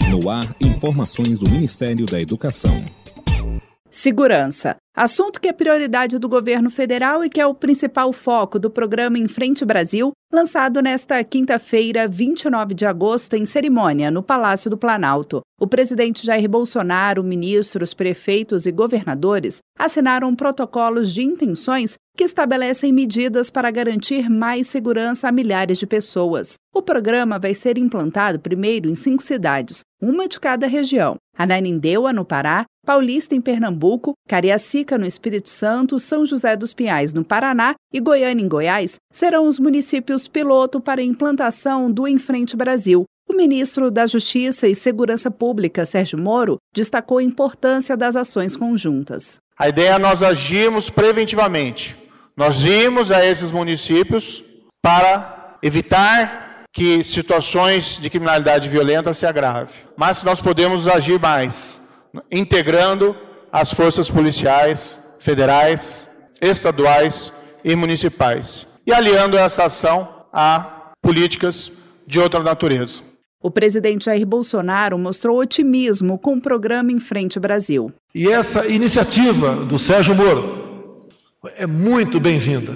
No ar, informações do Ministério da Educação. Segurança. Assunto que é prioridade do governo federal e que é o principal foco do programa Em Frente Brasil, lançado nesta quinta-feira, 29 de agosto, em cerimônia no Palácio do Planalto. O presidente Jair Bolsonaro, ministros, prefeitos e governadores assinaram protocolos de intenções que estabelecem medidas para garantir mais segurança a milhares de pessoas. O programa vai ser implantado primeiro em 5 cidades, uma de cada região: Ananindeua, no Pará, Paulista, em Pernambuco, Cariacica, no Espírito Santo, São José dos Pinhais, no Paraná e Goiânia, em Goiás, serão os municípios piloto para a implantação do Em Frente Brasil. O ministro da Justiça e Segurança Pública, Sérgio Moro, destacou a importância das ações conjuntas. A ideia é nós agirmos preventivamente. Nós irmos a esses municípios para evitar que situações de criminalidade violenta se agravem. Mas nós podemos agir mais, integrando as forças policiais, federais, estaduais e municipais, e aliando essa ação a políticas de outra natureza. O presidente Jair Bolsonaro mostrou otimismo com o programa Em Frente Brasil. E essa iniciativa do Sérgio Moro é muito bem-vinda.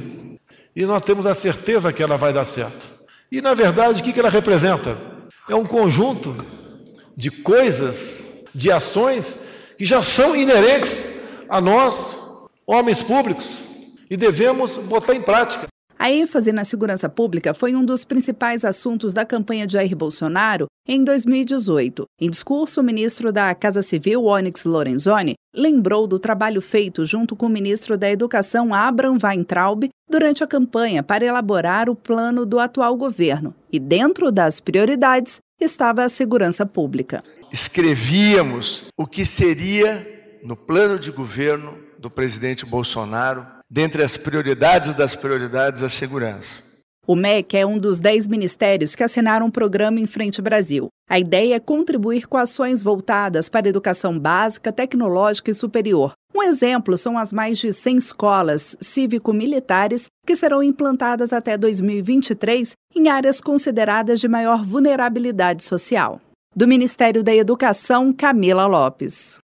E nós temos a certeza que ela vai dar certo. E, na verdade, o que ela representa? É um conjunto de coisas, de ações que já são inerentes a nós, homens públicos, e devemos botar em prática. A ênfase na segurança pública foi um dos principais assuntos da campanha de Jair Bolsonaro em 2018. Em discurso, o ministro da Casa Civil, Onyx Lorenzoni, lembrou do trabalho feito junto com o ministro da Educação, Abraham Weintraub, durante a campanha para elaborar o plano do atual governo. E dentro das prioridades estava a segurança pública. Escrevíamos o que seria, no plano de governo do presidente Bolsonaro, dentre as prioridades das prioridades, a segurança. O MEC é um dos 10 ministérios que assinaram o programa Em Frente Brasil. A ideia é contribuir com ações voltadas para a educação básica, tecnológica e superior. Um exemplo são as mais de 100 escolas cívico-militares que serão implantadas até 2023 em áreas consideradas de maior vulnerabilidade social. Do Ministério da Educação, Camila Lopes.